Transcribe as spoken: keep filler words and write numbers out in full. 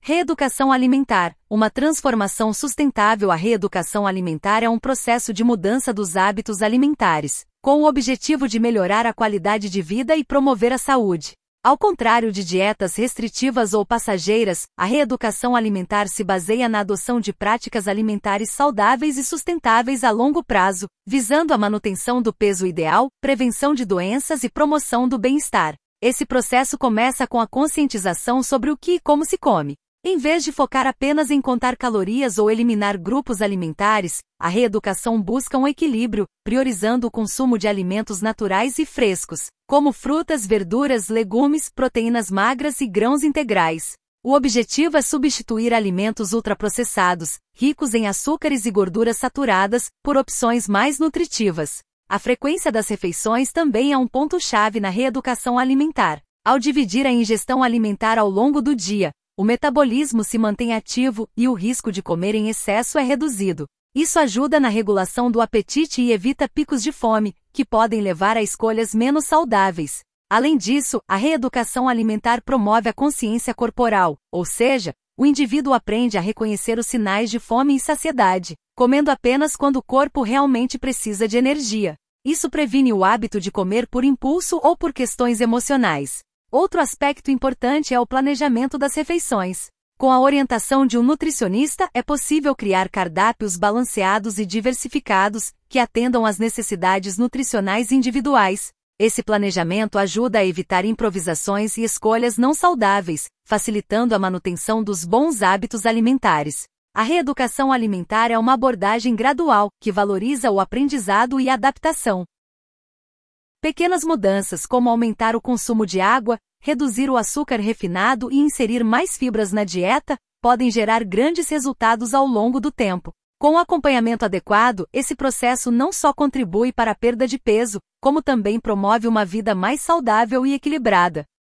Reeducação alimentar. Uma transformação sustentável. A reeducação alimentar é um processo de mudança dos hábitos alimentares, com o objetivo de melhorar a qualidade de vida e promover a saúde. Ao contrário de dietas restritivas ou passageiras, a reeducação alimentar se baseia na adoção de práticas alimentares saudáveis e sustentáveis a longo prazo, visando a manutenção do peso ideal, prevenção de doenças e promoção do bem-estar. Esse processo começa com a conscientização sobre o que e como se come. Em vez de focar apenas em contar calorias ou eliminar grupos alimentares, a reeducação busca um equilíbrio, priorizando o consumo de alimentos naturais e frescos, como frutas, verduras, legumes, proteínas magras e grãos integrais. O objetivo é substituir alimentos ultraprocessados, ricos em açúcares e gorduras saturadas, por opções mais nutritivas. A frequência das refeições também é um ponto-chave na reeducação alimentar. Ao dividir a ingestão alimentar ao longo do dia, o metabolismo se mantém ativo e o risco de comer em excesso é reduzido. Isso ajuda na regulação do apetite e evita picos de fome, que podem levar a escolhas menos saudáveis. Além disso, a reeducação alimentar promove a consciência corporal, ou seja, o indivíduo aprende a reconhecer os sinais de fome e saciedade, comendo apenas quando o corpo realmente precisa de energia. Isso previne o hábito de comer por impulso ou por questões emocionais. Outro aspecto importante é o planejamento das refeições. Com a orientação de um nutricionista, é possível criar cardápios balanceados e diversificados, que atendam às necessidades nutricionais individuais. Esse planejamento ajuda a evitar improvisações e escolhas não saudáveis, facilitando a manutenção dos bons hábitos alimentares. A reeducação alimentar é uma abordagem gradual, que valoriza o aprendizado e a adaptação. Pequenas mudanças como aumentar o consumo de água, reduzir o açúcar refinado e inserir mais fibras na dieta, podem gerar grandes resultados ao longo do tempo. Com o acompanhamento adequado, esse processo não só contribui para a perda de peso, como também promove uma vida mais saudável e equilibrada.